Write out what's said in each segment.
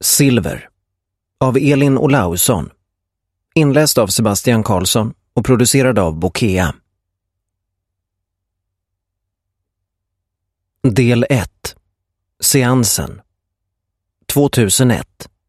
Silver av Elin Olausson. Inläst av Sebastian Karlsson och producerad av Bokea. Del 1. Seansen 2001.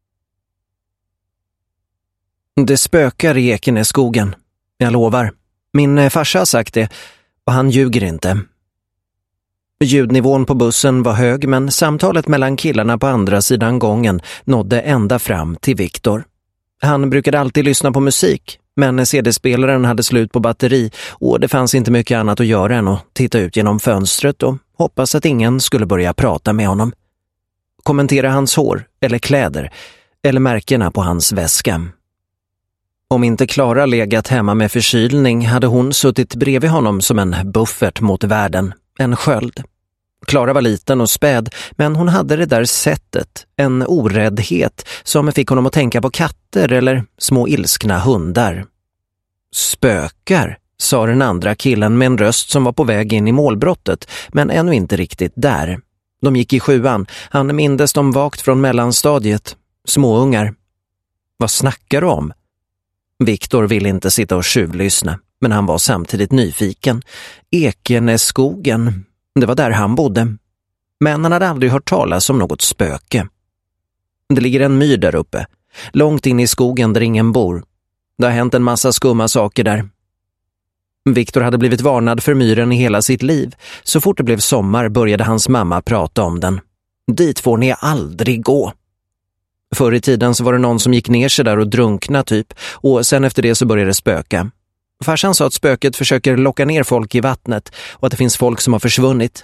Det spökar i Ekenässkogen. Jag lovar. Min farsa har sagt det och han ljuger inte. Ljudnivån på bussen var hög, men samtalet mellan killarna på andra sidan gången nådde ända fram till Viktor. Han brukade alltid lyssna på musik, men CD-spelaren hade slut på batteri och det fanns inte mycket annat att göra än att titta ut genom fönstret och hoppas att ingen skulle börja prata med honom. Kommentera hans hår eller kläder eller märkena på hans väska. Om inte Klara legat hemma med förkylning hade hon suttit bredvid honom som en buffert mot världen, en sköld. Klara var liten och späd, men hon hade det där sättet, en oräddhet som fick honom att tänka på katter eller små ilskna hundar. Spökar, sa den andra killen med en röst som var på väg in i målbrottet, men ännu inte riktigt där. De gick i 7:an, han mindes dem vagt från mellanstadiet, småungar. Vad snackar du om? Viktor ville inte sitta och tjuvlyssna, men han var samtidigt nyfiken. Ekenässkogen, det var där han bodde. Men han hade aldrig hört talas om något spöke. Det ligger en myr där uppe, långt in i skogen där ingen bor. Det har hänt en massa skumma saker där. Viktor hade blivit varnad för myren i hela sitt liv. Så fort det blev sommar började hans mamma prata om den. Dit får ni aldrig gå. Förr i tiden så var det någon som gick ner sig där och drunkna typ, och sen efter det så började det spöka. Farsan sa att spöket försöker locka ner folk i vattnet och att det finns folk som har försvunnit.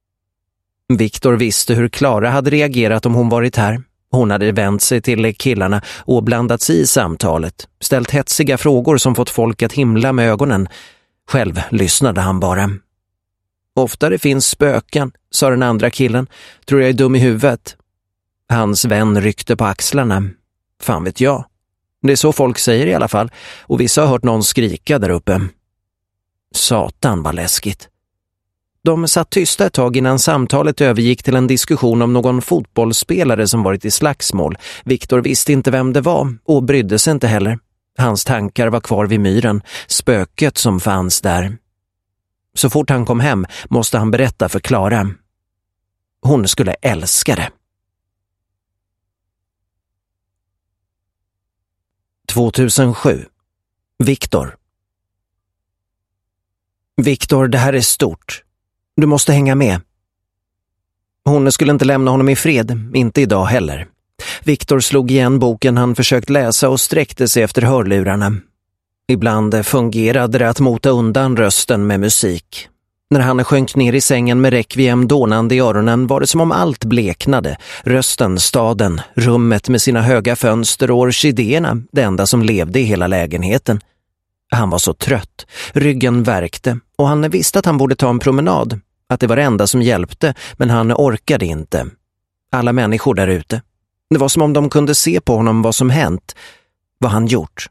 Viktor visste hur Klara hade reagerat om hon varit här. Hon hade vänt sig till killarna och blandat sig i samtalet, ställt hetsiga frågor som fått folk att himla med ögonen. Själv lyssnade han bara. Ofta det finns spöken, sa den andra killen. Tror jag är dum i huvudet. Hans vän ryckte på axlarna. Fan vet jag. Det är så folk säger i alla fall, och vissa har hört någon skrika där uppe. Satan var läskigt. De satt tysta ett tag innan samtalet övergick till en diskussion om någon fotbollsspelare som varit i slagsmål. Viktor visste inte vem det var och brydde sig inte heller. Hans tankar var kvar vid myren, spöket som fanns där. Så fort han kom hem måste han berätta för Klara. Hon skulle älska det. 2007. Viktor. Viktor, det här är stort. Du måste hänga med. Hon skulle inte lämna honom i fred, inte idag heller. Viktor slog igen boken han försökt läsa och sträckte sig efter hörlurarna. Ibland fungerade det att mota undan rösten med musik. När han sjönk ner i sängen med Requiem dånande i öronen var det som om allt bleknade. Rösten, staden, rummet med sina höga fönster och orkidéerna, det enda som levde i hela lägenheten. Han var så trött, ryggen värkte och han visste att han borde ta en promenad. Att det var det enda som hjälpte, men han orkade inte. Alla människor där ute. Det var som om de kunde se på honom vad som hänt, vad han gjort.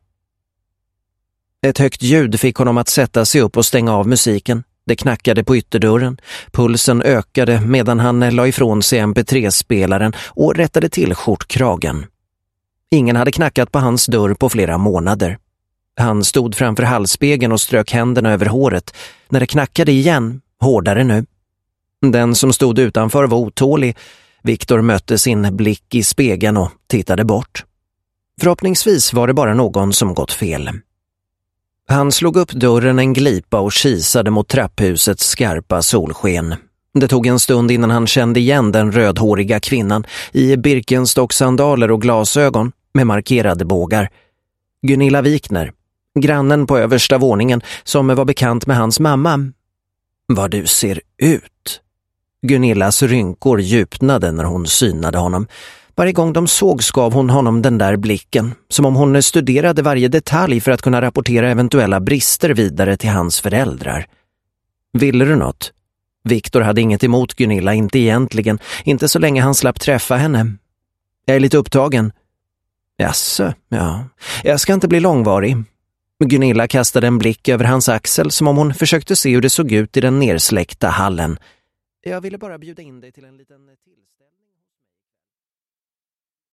Ett högt ljud fick honom att sätta sig upp och stänga av musiken. Det knackade på ytterdörren. Pulsen ökade medan han la ifrån sig MP3-spelaren och rättade till skjortkragen. Ingen hade knackat på hans dörr på flera månader. Han stod framför halsspegeln och strök händerna över håret när det knackade igen, hårdare nu. Den som stod utanför var otålig. Viktor mötte sin blick i spegeln och tittade bort. Förhoppningsvis var det bara någon som gått fel. Han slog upp dörren en glipa och kisade mot trapphusets skarpa solsken. Det tog en stund innan han kände igen den rödhåriga kvinnan i Birkenstock-sandaler och glasögon med markerade bågar. Gunilla Wikner, grannen på översta våningen som var bekant med hans mamma. Vad du ser ut. Gunillas rynkor djupnade när hon synade honom. Varje gång de såg gav hon honom den där blicken, som om hon studerade varje detalj för att kunna rapportera eventuella brister vidare till hans föräldrar. Ville du något? Viktor hade inget emot Gunilla, inte egentligen, inte så länge han slapp träffa henne. Jag är lite upptagen. Jaså, ja. Jag ska inte bli långvarig. Gunilla kastade en blick över hans axel som om hon försökte se hur det såg ut i den nersläckta hallen. Jag ville bara bjuda in dig till en liten tillställning.